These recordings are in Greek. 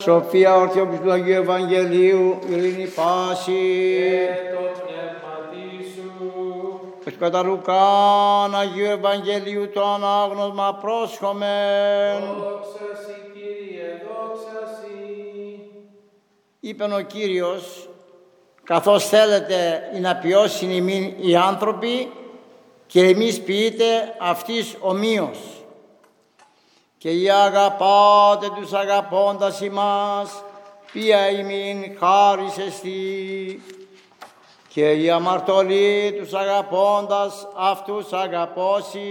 Σοφία ορθιόπης του Αγίου Ευαγγελίου, ειρήνη πάση. Και το πνεύματί σου. Ως κατά Λουκάν Αγίου Ευαγγελίου το ανάγνωσμα πρόσχομεν. Δόξα σοι, Κύριε, δόξα σοι. Είπεν ο Κύριος, καθώς θέλετε να ποιώσουν ημίν οι άνθρωποι, και εμείς ποιείτε αυτής ομοίως. Και οι αγαπάτε τους αγαπώντας ημάς, ποια ημίν χάρις εστί. Και οι αμαρτωλοί τους αγαπώντας αυτούς αγαπώσει.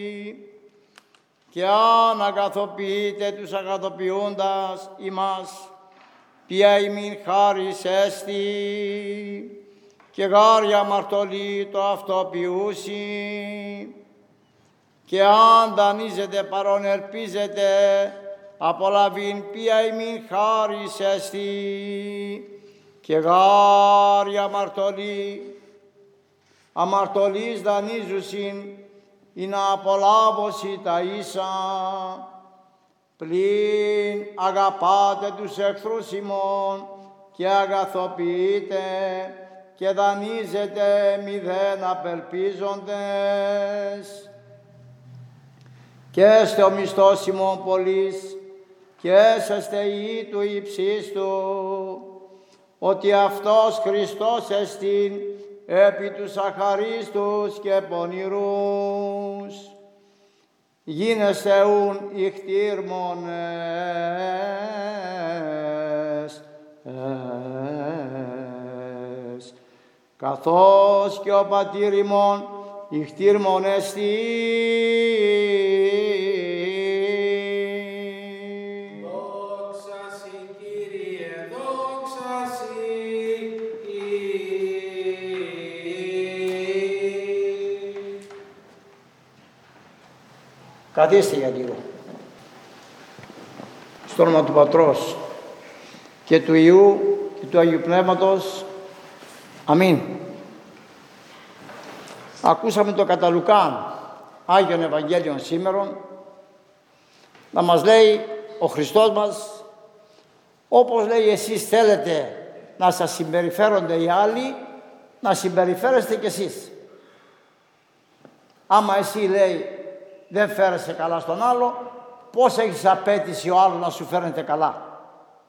Και αν αγαθοποιείτε τους αγαθοποιούντας ημάς, ποια ημίν χάρις εστι. Και γάρια αμαρτωλοί το αυτό ποιούσι. Και αν δανείζετε παρόν ελπίζετε, απολαβήν ποια ημίν χάρις εστι. Και γάρια αμαρτωλείς δανείζουσιν, ή να απολάβωσι τα ίσα. Πλην αγαπάτε τους εχθρούς ημών και αγαθοποιείτε και δανείζετε μηδέν απελπίζοντες. Και έστε ο μισθός ημών πολλής και έσαστε οι του υψίστου, ότι αυτός Χριστός εστίν επί τους αχαρίστους και πονηρούς. Γίνεστε ουν ηχτήρμονες, καθώς και ο πατήρ ημών ηχτήρμον εστί. Δόξα σοι, Κύριε, δόξα σοι. Καθίστε για λίγο. Στο όνομα του Πατρός και του Υιού και του Αγίου Πνεύματος. Αμήν. Ακούσαμε το κατά Λουκάν Άγιον Ευαγγέλιον σήμερον να μας λέει ο Χριστός μας, όπως λέει εσείς θέλετε να σας συμπεριφέρονται οι άλλοι, να συμπεριφέρεστε κι εσείς. Άμα εσύ, λέει, δεν φέρεσαι καλά στον άλλο, πώς έχεις απέτηση ο άλλος να σου φέρνεται καλά.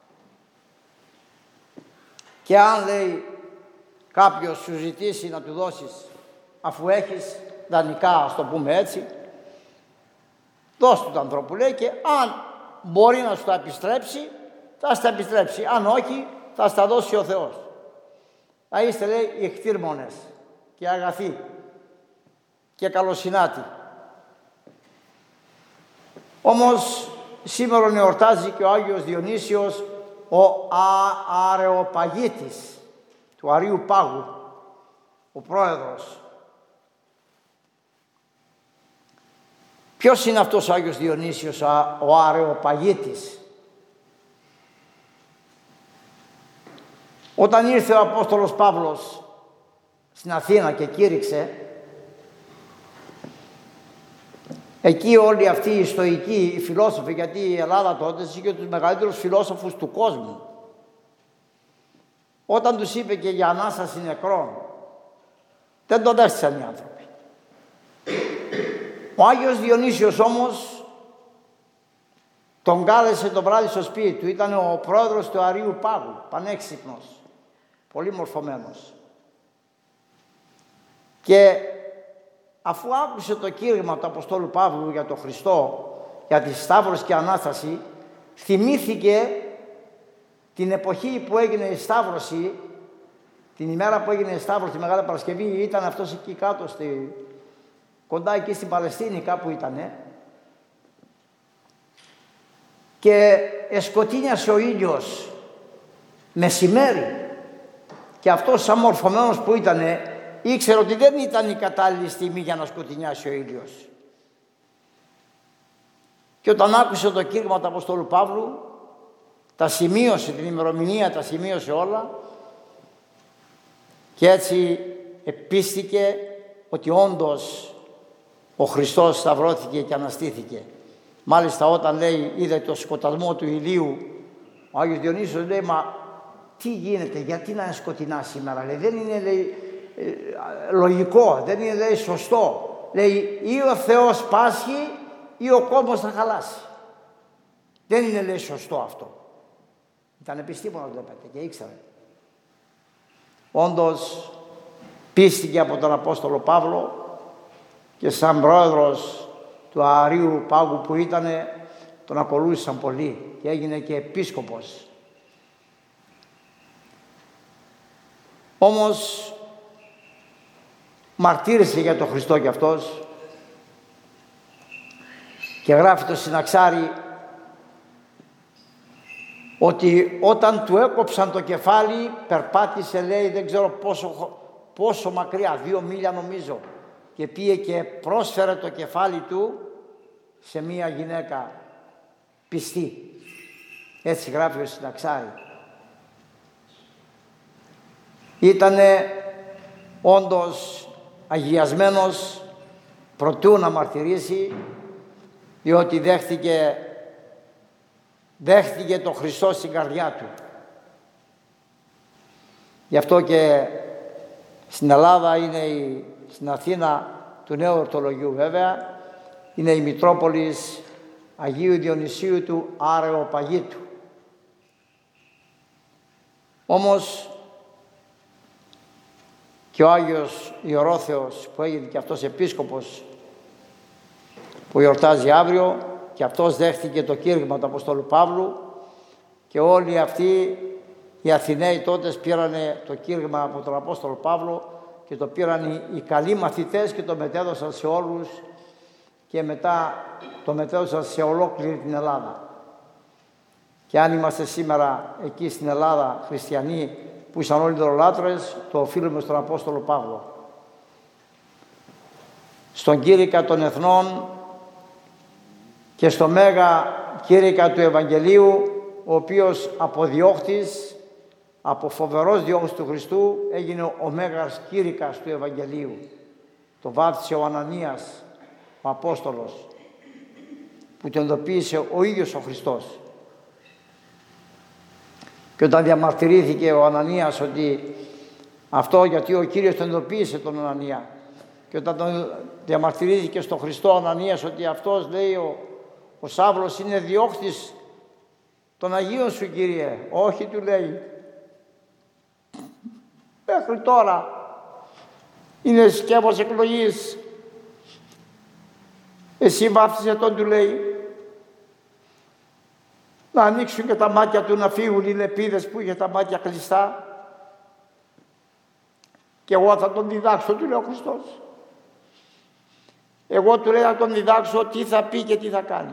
Και αν, λέει, κάποιος σου ζητήσει να του δώσεις, αφού έχεις δανεικά, ας το πούμε έτσι, δώσ' του ανθρώπου, λέει, και αν μπορεί να σου τα επιστρέψει, θα στα επιστρέψει. Αν όχι, θα στα δώσει ο Θεός. Θα είστε, λέει, ηχτήρμονες και αγαθοί και καλοσυνάτοι. Όμως σήμερα εορτάζει και ο Άγιος Διονύσιος, ο Αρεοπαγίτης του Αρείου Πάγου, ο πρόεδρος. Ποιος είναι αυτός ο Άγιος Διονύσιος, ο Αρεοπαγίτης? Όταν ήρθε ο Απόστολος Παύλος στην Αθήνα και κήρυξε, εκεί όλοι αυτοί οι στοικοί, οι φιλόσοφοι, γιατί η Ελλάδα τότε είχε τους μεγαλύτερους φιλόσοφους του κόσμου, όταν τους είπε και για Ανάσταση νεκρών, δεν τον δέχτησαν οι άνθρωποι. Ο Άγιος Διονύσιος όμως τον κάλεσε το βράδυ στο σπίτι του. Ήταν ο πρόεδρος του Αρείου Πάγου, πανέξυπνος, πολύ μορφωμένος. Και αφού άκουσε το κήρυγμα του Αποστόλου Παύλου για τον Χριστό, για τη Σταύρωση και Ανάσταση, θυμήθηκε την εποχή που έγινε η Σταύρωση, την ημέρα που έγινε η Σταύρωση, τη Μεγάλη Παρασκευή, ήταν αυτός εκεί κάτω, κοντά εκεί στην Παλαιστίνη κάπου ήτανε, και εσκοτίνιασε ο ήλιος μεσημέρι, και αυτός σαν μορφωμένος που ήτανε, ήξερε ότι δεν ήταν η κατάλληλη στιγμή για να σκοτεινιάσει ο ήλιος. Και όταν άκουσε το κήρυγμα του Αποστόλου Παύλου, τα σημείωσε, την ημερομηνία τα σημείωσε όλα, και έτσι επίστηκε ότι όντως ο Χριστός σταυρώθηκε και αναστήθηκε. Μάλιστα όταν, λέει, είδε το σκοτασμό του ηλίου Ο Άγιος Διονύσιος λέει, μα τι γίνεται, γιατί να είναι σκοτεινά σήμερα, λέει, δεν είναι, λέει, λογικό, δεν είναι, λέει, σωστό. Λέει, ή ο Θεός πάσχει ή ο κόσμος θα χαλάσει. Δεν είναι, λέει, σωστό αυτό. Ήταν επιστήμονας, βλέπετε, και ήξερε. Όντως πίστηκε από τον Απόστολο Παύλο και σαν πρόεδρος του Ααρίου Πάγου που ήτανε, τον ακολούθησαν πολλοί και έγινε και επίσκοπος. Όμως μαρτύρησε για τον Χριστό κι αυτός και γράφει το Συναξάρι ότι όταν του έκοψαν το κεφάλι περπάτησε, λέει, δεν ξέρω πόσο μακριά, 2 μίλια νομίζω, και πήγε και πρόσφερε το κεφάλι του σε μία γυναίκα πιστή. Έτσι γράφει ο Συναξάρι. Ήτανε όντως αγιασμένος προτού να μαρτυρήσει, διότι δέχτηκε το Χριστό στην καρδιά του. Γι' αυτό και στην Ελλάδα είναι στην Αθήνα του Νέου Ορθολογίου βέβαια, είναι η Μητρόπολης Αγίου Διονυσίου του Αρεοπαγίτου. Όμως και ο Άγιος Ιερόθεος που έγινε και αυτός επίσκοπος που γιορτάζει αύριο, και αυτός δέχτηκε το κήρυγμα του Αποστόλου Παύλου, και όλοι αυτοί οι Αθηναίοι τότε πήρανε το κήρυγμα από τον Απόστολο Παύλο και το πήραν οι καλοί μαθητές και το μετέδωσαν σε όλους και μετά το μετέδωσαν σε ολόκληρη την Ελλάδα. Και αν είμαστε σήμερα εκεί στην Ελλάδα χριστιανοί που ήσαν όλοι ιδωλολάτρες, το οφείλουμε στον Απόστολο Παύλο. Στον κήρυκα των εθνών και στο μέγα κήρυκα του Ευαγγελίου, ο οποίος από διώχτης, από φοβερός διώχτης του Χριστού, έγινε ο μέγας κήρυκας του Ευαγγελίου. Το βάφτισε ο Ανανίας, ο Απόστολος, που τον ειδοποίησε ο ίδιος ο Χριστός. Και όταν διαμαρτυρήθηκε ο Ανανίας ότι αυτό γιατί ο Κύριος τον ειδοποίησε τον Ανανία, και όταν τον διαμαρτυρήθηκε στον Χριστό ο Ανανίας ότι αυτός, λέει, ο Σάβλος είναι διώχτης των Αγίων σου, Κύριε. Όχι, του λέει. Μέχρι τώρα είναι σκεύος εκλογής. Εσύ βάφτισε τον, του λέει. Να ανοίξουν και τα μάτια του, να φύγουν οι λεπίδες που είχε τα μάτια κλειστά. Και εγώ θα τον διδάξω, του λέει ο Χριστός. Εγώ, του λέει, να τον διδάξω τι θα πει και τι θα κάνει.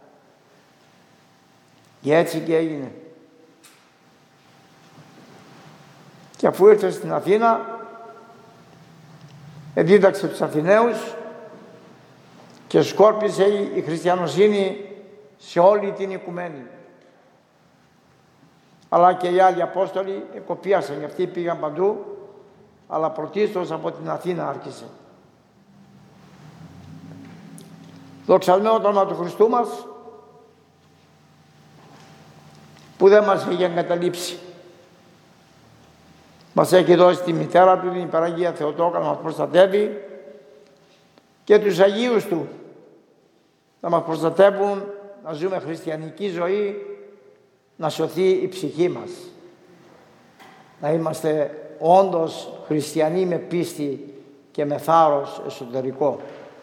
Και έτσι και έγινε. Και αφού ήρθε στην Αθήνα, δίδαξε τους Αθηναίους και σκόρπισε η χριστιανοσύνη σε όλη την οικουμένη. Αλλά και οι άλλοι Απόστολοι κοπίασαν, και αυτοί πήγαν παντού, αλλά πρωτίστως από την Αθήνα άρχισε. Δοξασμένο το όνομα του Χριστού μας, που δεν μας έχει εγκαταλείψει. Μας έχει δώσει τη μητέρα του, την Υπεραγία Θεοτόκα, να μας προστατεύει, και τους Αγίους του να μας προστατεύουν, να ζούμε χριστιανική ζωή, να σωθεί η ψυχή μας. Να είμαστε όντως χριστιανοί με πίστη και με θάρρος εσωτερικό.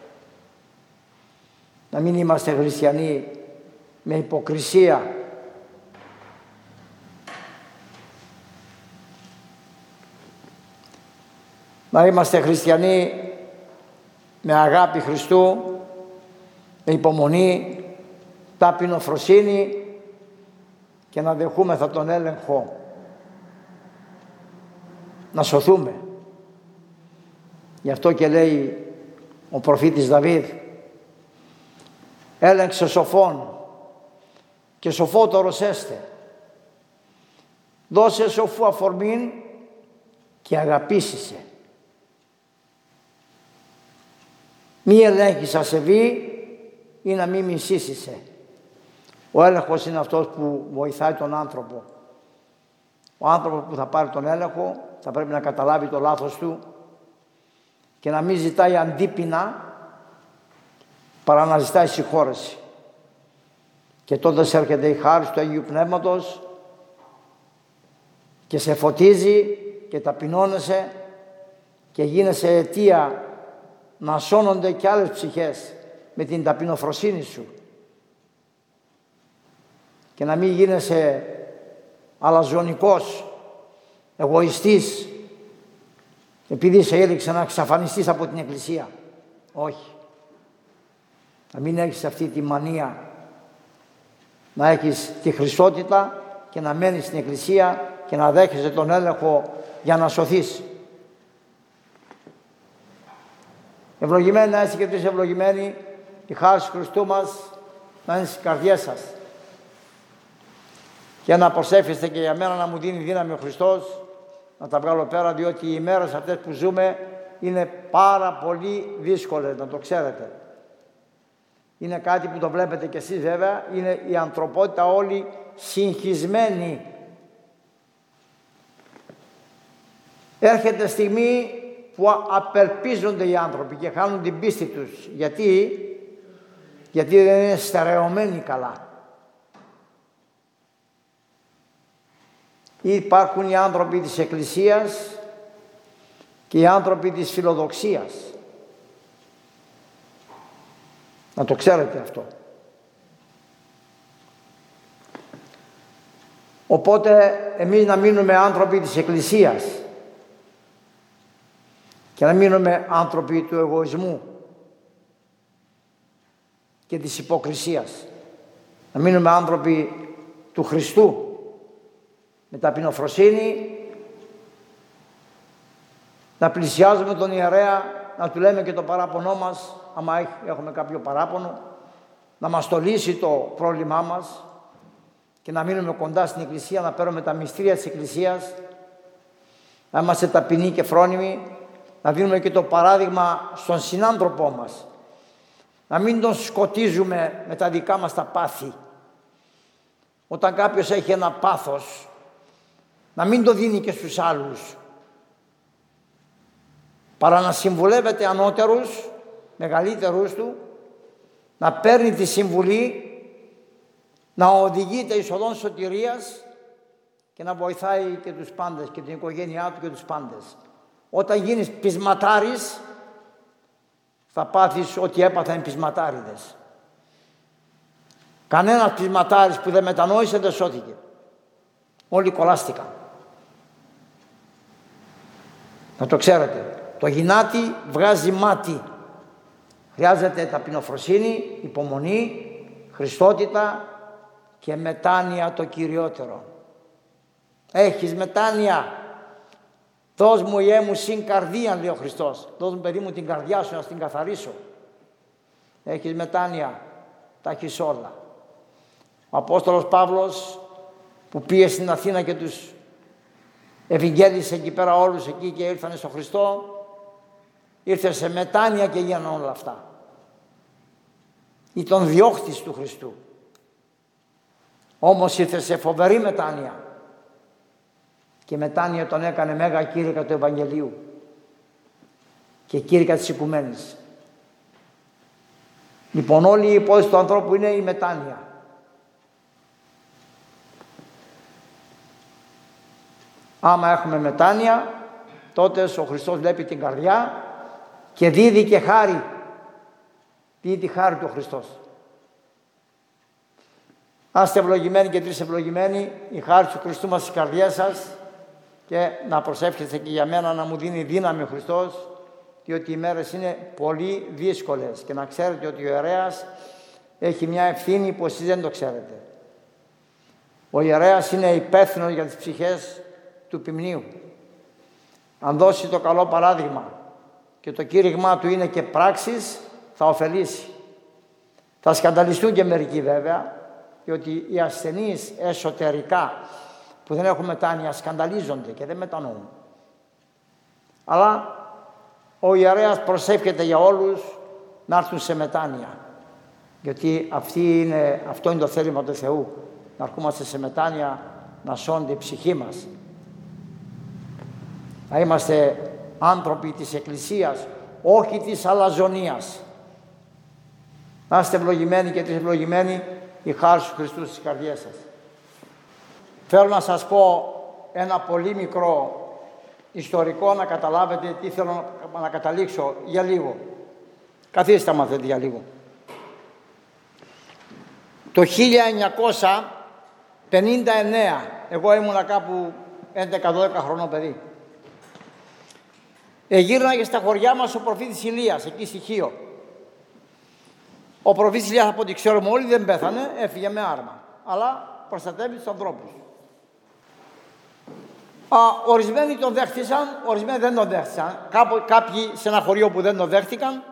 Να μην είμαστε χριστιανοί με υποκρισία. Να είμαστε χριστιανοί με αγάπη Χριστού, με υπομονή, ταπεινοφροσύνη, και να δεχούμεθα τον έλεγχο. Να σωθούμε. Γι' αυτό και λέει ο προφήτης Δαβίδ, έλεγξε σοφόν και σοφότερος έστε. Δώσε σοφού αφορμήν και αγαπήσισε. Μη ελέγχεις ασεβή ή να μη μισήσισε. Ο έλεγχος είναι αυτός που βοηθάει τον άνθρωπο. Ο άνθρωπος που θα πάρει τον έλεγχο θα πρέπει να καταλάβει το λάθος του και να μην ζητάει αντίπεινα παρά να ζητάει συγχώρεση. Και τότε έρχεται η χάρη του Αγίου Πνεύματος και σε φωτίζει και ταπεινώνεσαι και γίνεσαι αιτία να σώνονται και άλλες ψυχές με την ταπεινοφροσύνη σου και να μην γίνεσαι αλαζονικός, εγωιστής επειδή σε έριξε να εξαφανιστείς από την Εκκλησία. Όχι. Να μην έχεις αυτή τη μανία να έχεις τη χρυσότητα και να μένεις στην Εκκλησία και να δέχεσαι τον έλεγχο για να σωθείς. Ευλογημένοι να είστε και εσείς ευλογημένοι, η χάρη του Χριστού μας να είναι στις καρδιές σας. Και να προσεύχεστε και για μένα να μου δίνει δύναμη ο Χριστός να τα βγάλω πέρα, διότι οι ημέρες αυτές που ζούμε είναι πάρα πολύ δύσκολες, να το ξέρετε. Είναι κάτι που το βλέπετε κι εσείς βέβαια, είναι η ανθρωπότητα όλη συγχυσμένη. Έρχεται στιγμή που απελπίζονται οι άνθρωποι και χάνουν την πίστη τους. Γιατί δεν είναι στερεωμένοι καλά. Υπάρχουν οι άνθρωποι της Εκκλησίας και οι άνθρωποι της φιλοδοξίας. Να το ξέρετε αυτό. Οπότε εμείς να μείνουμε άνθρωποι της Εκκλησίας και να μείνουμε άνθρωποι του εγωισμού και της υποκρισίας. Να μείνουμε άνθρωποι του Χριστού με ταπεινοφροσύνη, να πλησιάζουμε τον ιερέα, να του λέμε και το παράπονό μας, άμα έχουμε κάποιο παράπονο, να μας το λύσει το πρόβλημά μας και να μείνουμε κοντά στην Εκκλησία, να παίρνουμε τα μυστήρια της Εκκλησίας, να είμαστε ταπεινοί και φρόνιμοι, να δίνουμε και το παράδειγμα στον συνάνθρωπό μας, να μην τον σκοτίζουμε με τα δικά μας τα πάθη. Όταν κάποιος έχει ένα πάθος, να μην το δίνει και στους άλλους, παρά να συμβουλεύεται ανώτερους, μεγαλύτερους του, να παίρνει τη συμβουλή, να οδηγείται εις οδόν σωτηρίας και να βοηθάει και τους πάντες και την οικογένειά του και τους πάντες. Όταν γίνεις πεισματάρης, θα πάθεις ό,τι έπαθαν οι πεισματάριδες. Κανένας πεισματάρης που δεν μετανόησε δεν σώθηκε. Όλοι κολλάστηκαν. Να το ξέρετε. Το γυνάτι βγάζει μάτι. Χρειάζεται ταπεινοφροσύνη, υπομονή, χριστότητα και μετάνοια το κυριότερο. Έχεις μετάνοια. Δώσ' μου Ιε μου συν καρδία, λέει ο Χριστός. Δώσ' μου παιδί μου την καρδιά σου να την καθαρίσω. Έχεις μετάνοια. Τα έχεις όλα. Ο Απόστολος Παύλος που πήγε στην Αθήνα και τους ευηγγέλισε εκεί πέρα όλους εκεί και ήρθανε στον Χριστό, ήρθε σε μετάνοια και γίνανε όλα αυτά. Ήταν διώχτης του Χριστού. Όμως ήρθε σε φοβερή μετάνοια. Και μετάνοια τον έκανε μέγα κήρυκα του Ευαγγελίου και κήρυκα της οικουμένης. Λοιπόν, όλη η υπόθεση του ανθρώπου είναι η μετάνοια. Άμα έχουμε μετάνοια, τότε ο Χριστός βλέπει την καρδιά και δίδει και χάρη. Δίδει τη χάρη του ο Χριστός. Να είστε ευλογημένοι και τρεις ευλογημένοι, η χάρη του Χριστού μας στις καρδιές σας και να προσεύχεστε και για μένα να μου δίνει δύναμη ο Χριστός, διότι οι μέρες είναι πολύ δύσκολες και να ξέρετε ότι ο ιερέας έχει μια ευθύνη που εσείς δεν το ξέρετε. Ο ιερέας είναι υπεύθυνος για τις ψυχές του ποιμνίου. Αν δώσει το καλό παράδειγμα και το κήρυγμά του είναι και πράξεις, θα ωφελήσει. Θα σκανδαλιστούν και μερικοί βέβαια, διότι οι ασθενείς εσωτερικά που δεν έχουν μετάνοια σκανδαλίζονται και δεν μετανοούν. Αλλά ο ιερέας προσεύχεται για όλους να έρθουν σε μετάνοια. Γιατί αυτό είναι το θέλημα του Θεού. Να ερχόμαστε σε μετάνοια, να σώνται η ψυχή μας. Να είμαστε άνθρωποι της Εκκλησίας, όχι της αλαζονίας. Να είστε ευλογημένοι και ευλογημένοι η χάρη του Χριστού στις καρδιές σας. Θέλω να σας πω ένα πολύ μικρό ιστορικό, να καταλάβετε τι θέλω να καταλήξω για λίγο. Καθίστε άμα θέλετε για λίγο. Το 1959, εγώ ήμουνα κάπου 11-12 χρονών παιδί. Γύρναγε στα χωριά μας ο προφήτης Ηλίας, εκεί στη Χίο. Ο προφήτης Ηλίας, από ό,τι ξέρουμε όλοι, δεν πέθανε, έφυγε με άρμα. Αλλά προστατεύει τους ανθρώπους. Ορισμένοι τον δέχτησαν, ορισμένοι δεν τον δέχτησαν. Κάποιοι σε ένα χωριό που δεν τον δέχτηκαν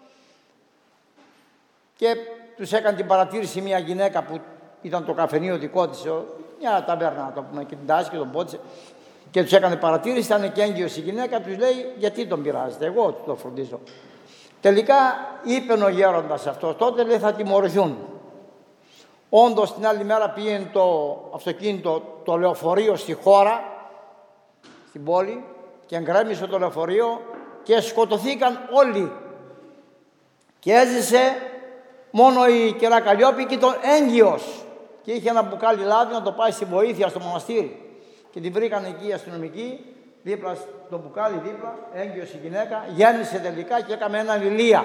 και τους έκανε την παρατήρηση μια γυναίκα που ήταν το καφενείο δικό της, μια ταβέρνα να το πούμε, και την τάση και τον πότισε και τους έκανε παρατήρηση, ήταν και έγκυος η γυναίκα, τους λέει γιατί τον πειράζετε, εγώ το φροντίζω. Τελικά είπε ο γέροντας αυτός, τότε λέει θα τιμωρηθούν. Όντως την άλλη μέρα πήγαινε το αυτοκίνητο, το λεωφορείο στη χώρα, στην πόλη, και εγκρέμισε το λεωφορείο και σκοτωθήκαν όλοι. Και έζησε μόνο η κυρία Καλλιόπη τον έγκυος. Και είχε ένα μπουκάλι λάδι να το πάει στη βοήθεια στο μοναστήρι. Και την βρήκαν εκεί οι αστυνομικοί, δίπλα στο μπουκάλι, δίπλα, έγκυος η γυναίκα, γέννησε τελικά και έκαμε έναν Ηλία.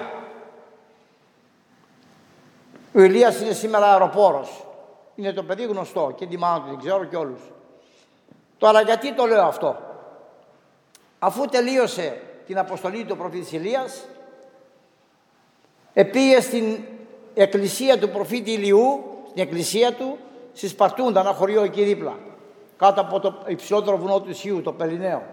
Ο Ηλίας είναι σήμερα αεροπόρος. Είναι το παιδί γνωστό και τη μάνα του, δεν ξέρω και όλους. Τώρα γιατί το λέω αυτό? Αφού τελείωσε την αποστολή του προφήτη Ηλίας, επήγε στην εκκλησία του προφήτη Ηλιού, στην εκκλησία του, στη Σπαρτούντα, ένα χωριό εκεί δίπλα, κάτω από το υψηλότερο βουνό του Ισιού, το Πελιναίο.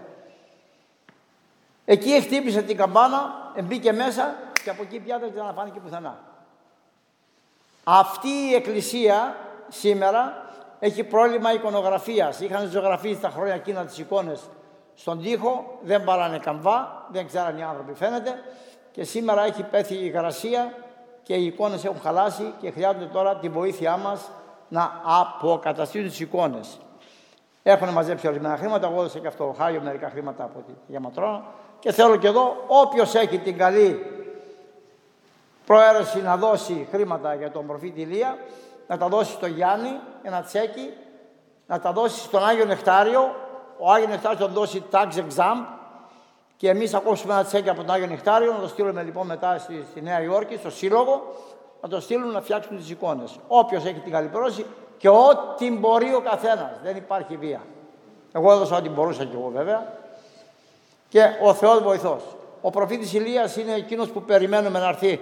Εκεί χτύπησε την καμπάνα, μπήκε μέσα και από εκεί πια δεν ξαναφάνηκε πουθενά. Αυτή η εκκλησία σήμερα έχει πρόβλημα εικονογραφίας. Είχαν ζωγραφίσει τα χρόνια εκείνα τις εικόνες στον τοίχο, δεν πάρανε καμβά, δεν ξέραν οι άνθρωποι φαίνεται, και σήμερα έχει πέθει η υγρασία και οι εικόνες έχουν χαλάσει και χρειάζονται τώρα τη βοήθειά μας να αποκαταστήσουν τις εικόνες. Έχουν μαζέψει ορισμένα χρήματα, εγώ έδωσα και αυτό το Χάγιο μερικά χρήματα από τη Γιαματρώνα και θέλω και εδώ όποιος έχει την καλή προαίρεση να δώσει χρήματα για τον προφήτη Ηλία, να τα δώσει στο Γιάννη, ένα τσέκι, να τα δώσει στον Άγιο Νεκτάριο, ο Άγιο Νεκτάριος θα δώσει tax exam και εμείς θα κόψουμε ένα τσέκι από τον Άγιο Νεκτάριο, να το στείλουμε λοιπόν μετά στη Νέα Υόρκη, στο Σύλλογο, να το στείλουν να φτιάξουν τις εικόνες. Όποιος έχει την καλή πρόθεση και ό,τι μπορεί ο καθένας, δεν υπάρχει βία. Εγώ έδωσα ό,τι μπορούσα κι εγώ βέβαια και ο Θεός βοηθός. Ο προφήτης Ηλίας είναι εκείνος που περιμένουμε να έρθει.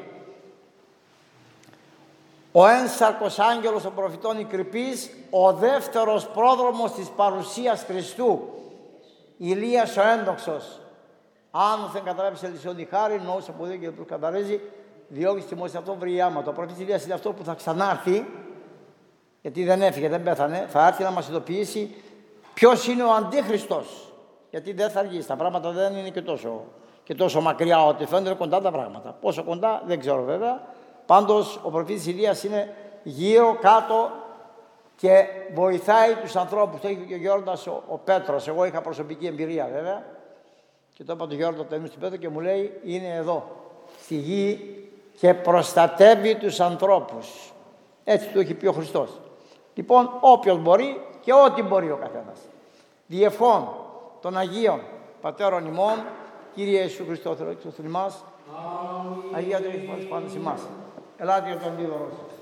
Ο ένσαρκος άγγελος των προφητών η Κρυπής, ο δεύτερος πρόδρομος της παρουσίας Χριστού, Ηλίας ο ένδοξος. Αν δεν καταλάβει σε λυσιόν τη χάρη, νόησε από δύο και του καταρρίζει, διώγει στη μόση αυτό βρει άμα. Ο προφήτης Ηλίας είναι αυτό που θα ξανάρθει, γιατί δεν έφυγε, δεν πέθανε, θα έρθει να μας ειδοποιήσει ποιος είναι ο Αντίχριστος. Γιατί δεν θα αργήσει, τα πράγματα δεν είναι και τόσο μακριά, ότι φαίνονται κοντά τα πράγματα. Πόσο κοντά δεν ξέρω βέβαια. Πάντως ο προφήτης Ηλίας είναι γύρω κάτω και βοηθάει τους ανθρώπους. Το είχε και ο Γιώργος ο Πέτρος. Εγώ είχα προσωπική εμπειρία βέβαια. Και το είπα του Γιώργο το έμεινε στην Πέτρο και μου λέει είναι εδώ στη γη και προστατεύει τους ανθρώπους. Έτσι του έχει πει ο Χριστός. Λοιπόν όποιος μπορεί και ό,τι μπορεί ο καθένας. Διευχών των Αγίων Πατέρων ημών, Κύριε Ιησού Χριστό, Θεό, Άγια Του Ιησού πάνω σε εμάς. Ελάτε για τον δίδωρο.